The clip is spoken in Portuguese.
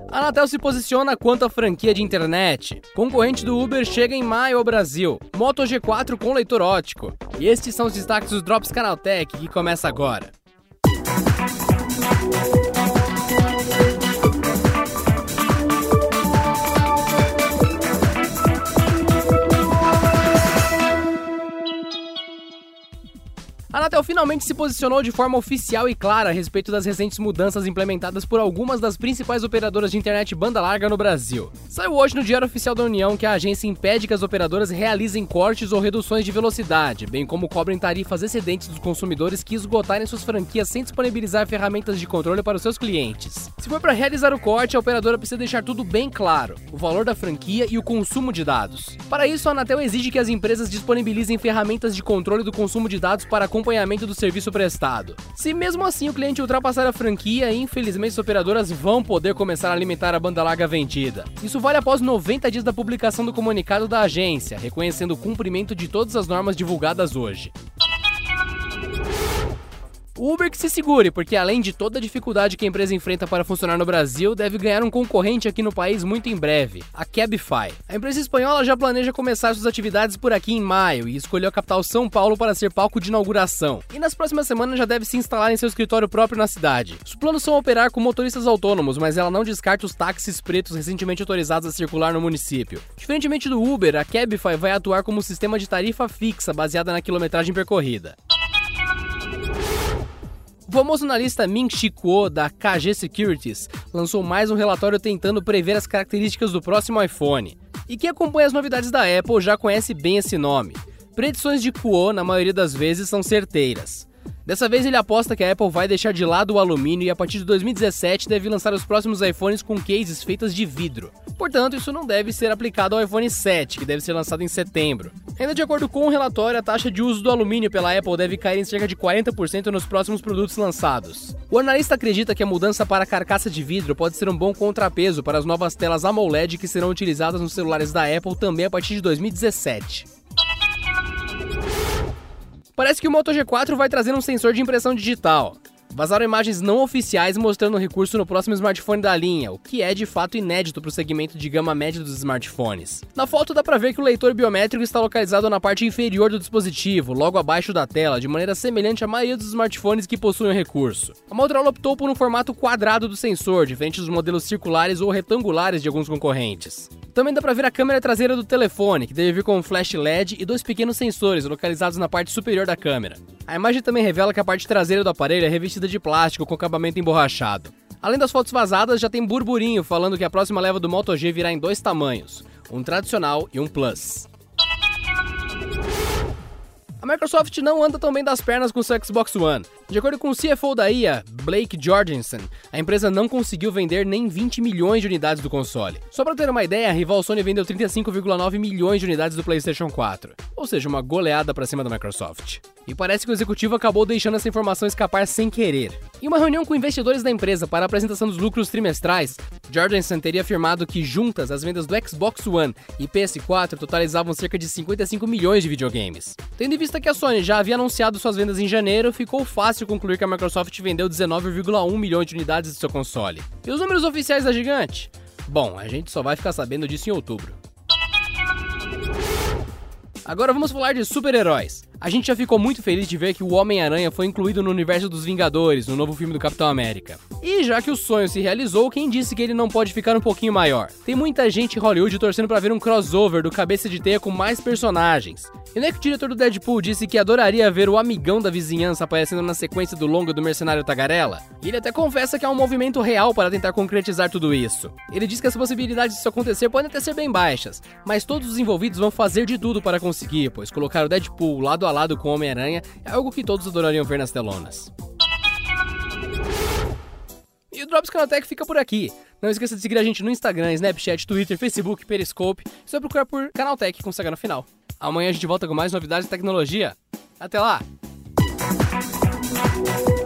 A Anatel se posiciona quanto à franquia de internet. Concorrente do Uber chega em maio ao Brasil. Moto G4 com leitor óptico. E estes são os destaques dos Drops Canaltech, que começa agora. A Anatel finalmente se posicionou de forma oficial e clara a respeito das recentes mudanças implementadas por algumas das principais operadoras de internet banda larga no Brasil. Saiu hoje no Diário Oficial da União que a agência impede que as operadoras realizem cortes ou reduções de velocidade, bem como cobrem tarifas excedentes dos consumidores que esgotarem suas franquias sem disponibilizar ferramentas de controle para os seus clientes. Se for para realizar o corte, a operadora precisa deixar tudo bem claro, o valor da franquia e o consumo de dados. Para isso, a Anatel exige que as empresas disponibilizem ferramentas de controle do consumo de dados para acompanhamento do serviço prestado. Se mesmo assim o cliente ultrapassar a franquia, infelizmente as operadoras vão poder começar a limitar a banda larga vendida. Isso vale após 90 dias da publicação do comunicado da agência, reconhecendo o cumprimento de todas as normas divulgadas hoje. O Uber que se segure, porque além de toda a dificuldade que a empresa enfrenta para funcionar no Brasil, deve ganhar um concorrente aqui no país muito em breve, a Cabify. A empresa espanhola já planeja começar suas atividades por aqui em maio e escolheu a capital São Paulo para ser palco de inauguração. E nas próximas semanas já deve se instalar em seu escritório próprio na cidade. Os planos são operar com motoristas autônomos, mas ela não descarta os táxis pretos recentemente autorizados a circular no município. Diferentemente do Uber, a Cabify vai atuar como um sistema de tarifa fixa baseada na quilometragem percorrida. O famoso analista Ming-Chi Kuo, da KG Securities, lançou mais um relatório tentando prever as características do próximo iPhone. E quem acompanha as novidades da Apple já conhece bem esse nome. Predições de Kuo, na maioria das vezes, são certeiras. Dessa vez ele aposta que a Apple vai deixar de lado o alumínio e a partir de 2017 deve lançar os próximos iPhones com cases feitas de vidro. Portanto, isso não deve ser aplicado ao iPhone 7, que deve ser lançado em setembro. Ainda de acordo com o relatório, a taxa de uso do alumínio pela Apple deve cair em cerca de 40% nos próximos produtos lançados. O analista acredita que a mudança para a carcaça de vidro pode ser um bom contrapeso para as novas telas AMOLED que serão utilizadas nos celulares da Apple também a partir de 2017. Parece que o Moto G4 vai trazer um sensor de impressão digital. Vazaram imagens não oficiais mostrando o recurso no próximo smartphone da linha, o que é de fato inédito para o segmento de gama média dos smartphones. Na foto dá para ver que o leitor biométrico está localizado na parte inferior do dispositivo, logo abaixo da tela, de maneira semelhante à maioria dos smartphones que possuem o recurso. A Motorola optou por um formato quadrado do sensor, diferente dos modelos circulares ou retangulares de alguns concorrentes. Também dá para ver a câmera traseira do telefone, que deve vir com um flash LED e dois pequenos sensores localizados na parte superior da câmera. A imagem também revela que a parte traseira do aparelho é revestida de plástico com acabamento emborrachado. Além das fotos vazadas, já tem burburinho falando que a próxima leva do Moto G virá em dois tamanhos, um tradicional e um Plus. A Microsoft não anda tão bem das pernas com seu Xbox One. De acordo com o CFO da EA, Blake Jorgensen, a empresa não conseguiu vender nem 20 milhões de unidades do console. Só para ter uma ideia, a rival Sony vendeu 35,9 milhões de unidades do PlayStation 4, ou seja, uma goleada para cima da Microsoft. E parece que o executivo acabou deixando essa informação escapar sem querer. Em uma reunião com investidores da empresa para a apresentação dos lucros trimestrais, Jorgensen teria afirmado que juntas as vendas do Xbox One e PS4 totalizavam cerca de 55 milhões de videogames. Tendo em vista que a Sony já havia anunciado suas vendas em janeiro, ficou fácil concluir que a Microsoft vendeu 19,1 milhões de unidades de seu console. E os números oficiais da gigante? Bom, a gente só vai ficar sabendo disso em outubro. Agora vamos falar de super-heróis. A gente já ficou muito feliz de ver que o Homem-Aranha foi incluído no universo dos Vingadores, no novo filme do Capitão América. E já que o sonho se realizou, quem disse que ele não pode ficar um pouquinho maior? Tem muita gente em Hollywood torcendo pra ver um crossover do Cabeça de Teia com mais personagens. E não é que o diretor do Deadpool disse que adoraria ver o amigão da vizinhança aparecendo na sequência do longa do Mercenário Tagarela? E ele até confessa que há um movimento real para tentar concretizar tudo isso. Ele diz que as possibilidades disso acontecer podem até ser bem baixas, mas todos os envolvidos vão fazer de tudo para conseguir, pois colocar o Deadpool lado a lado com o Homem-Aranha é algo que todos adorariam ver nas telonas. E o Drops Canaltech fica por aqui. Não esqueça de seguir a gente no Instagram, Snapchat, Twitter, Facebook, Periscope. É só procurar por Canaltech com CH no final. Amanhã a gente volta com mais novidades de tecnologia. Até lá!